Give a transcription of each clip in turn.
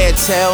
Yeah, tell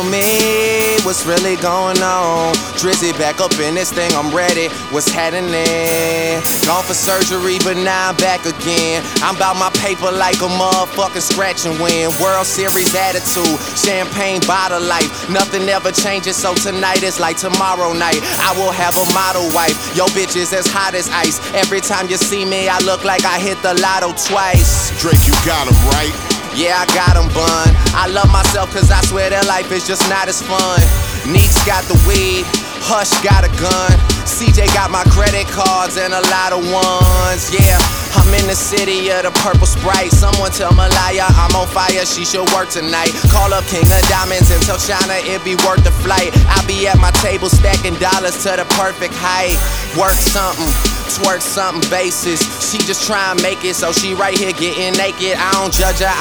me what's really going on. Drizzy back up in this thing, I'm ready. What's happening? Gone for surgery, but now I'm back again. I'm about my paper like a motherfucking scratch and win. World Series attitude, champagne bottle life. Nothing ever changes, so tonight is like tomorrow night. I will have a model wife. Yo, bitch is as hot as ice. Every time you see me, I look like I hit the lotto twice. Drake, you got him, right? Yeah, I got him, bun. I love myself cause I swear that life is just not as fun. Neeks got the weed, Hush got a gun. CJ got my credit cards and a lot of ones. Yeah, I'm in the city of the purple Sprite. Someone tell Malaya I'm on fire, she should work tonight. Call up King of Diamonds and tell China it be worth the flight. I be at my table stacking dollars to the perfect height. Work something, twerk something basis. She just try and make it, so she right here getting naked. I don't judge her,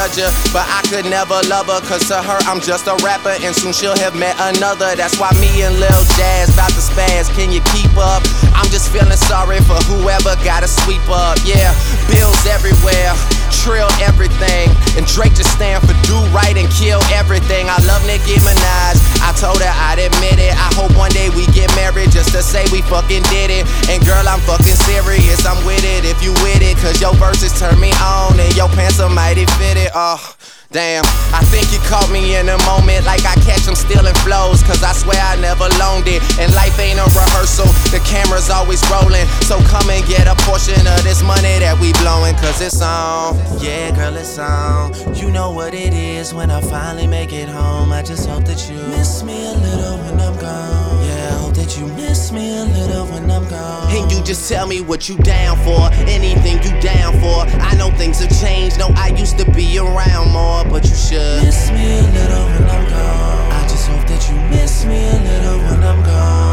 but I could never love her, cause to her I'm just a rapper and soon she'll have met another. That's why me and Lil Jazz bout to spaz, can you keep up? I'm just feeling sorry for whoever gotta sweep up. Yeah, bills everywhere, trill everything, and Drake just stand for do right and kill everything. I love Nicki Minaj, I told her I'd admit it. I hope one day we get married just to say we fucking did it. And girl, I'm fucking serious, I'm with it if you with it, cause your verses turn me on and your pants are mighty fitted. Oh, damn, I think you caught me in a moment like I catch them stealing flows, cause I swear I never loaned it. And life ain't a rehearsal, the camera's always rolling. So come and get a portion of this money that we blowing, cause it's on. Yeah, girl, it's on. You know what it is when I finally make it home. I just hope that you miss me a little when I'm gone. Yeah, I hope that you miss me a little when I'm gone. And you just tell me what you down for, anything you down for. I know things have changed, no, I used to be around more, but you should miss me a little when I'm gone. I just hope that you miss me a little when I'm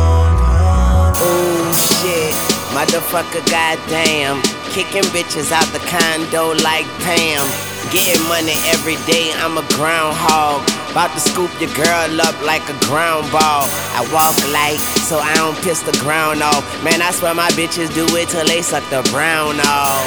gone. Oh shit, motherfucker, goddamn. Kicking bitches out the condo like Pam. Getting money every day, I'm a groundhog. About to scoop your girl up like a ground ball. I walk light so I don't piss the ground off. Man, I swear my bitches do it till they suck the brown off.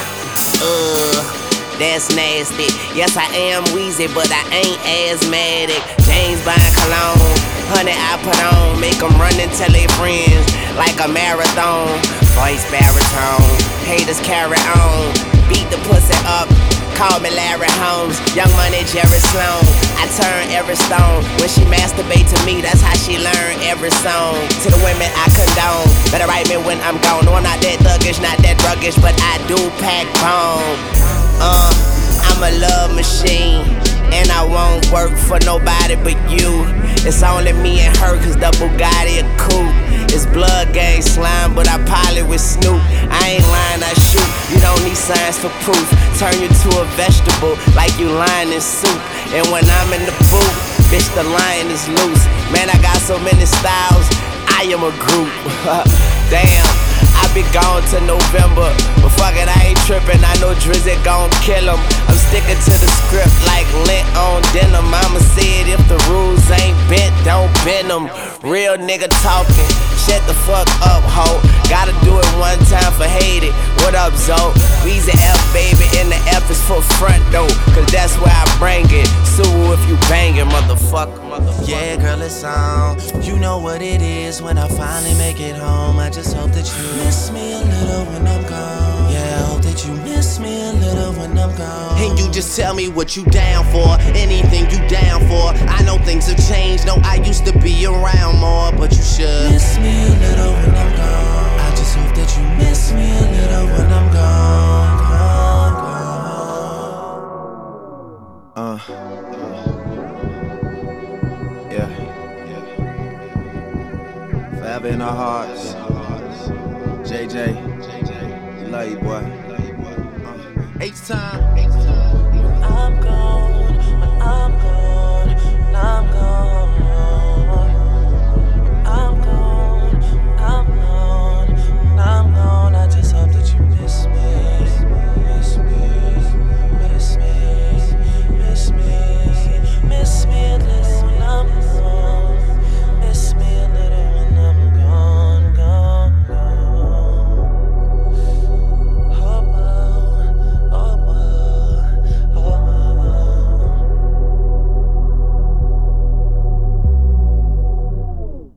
That's nasty. Yes, I am wheezy, but I ain't asthmatic. James Bond cologne, honey I put on. Make them run and tell their friends like a marathon. Voice baritone, haters carry on. Beat the pussy up, call me Larry Holmes. Young Money, Jerry Sloan. I turn every stone. When she masturbate to me, that's how she learn every song. To the women I condone, better write me when I'm gone. No, I'm not that thuggish, not that ruggish, but I do pack bone. I'm a love machine, and I won't work for nobody but you. It's only me and her, cause the Bugatti a coupe. It's blood gang slime, but I pilot with Snoop. I ain't lying, I shoot. You don't need science for proof. Turn you to a vegetable like you lying in soup. And when I'm in the booth, bitch, the lion is loose. Man, I got so many styles, I am a group. Damn, I be gone to November, but fuck it, I ain't trippin'. I know Drizzy gon' kill him. I'm sticking to the script like lint on denim. Mama said if the rules ain't bent, don't bend them. Real nigga talking, shut the fuck up, ho. Gotta do it one time for hate it. What up, Zo? Weezy F, baby, and the F is for front door, cause that's where I bring it. Sue if you bangin', motherfucker. Yeah, girl, it's on. You know what it is when I finally make it home. I just hope that you miss me a little when I'm gone. Yeah, I hope that you miss me a little when I'm gone. And you just tell me what you down for, anything you down for. I know things have changed, no, I used to be around more, but you should miss me a little when I'm gone. I just hope that you miss me a little when I'm gone. Yeah. Forever in our hearts. JJ, we love you, boy. H-time.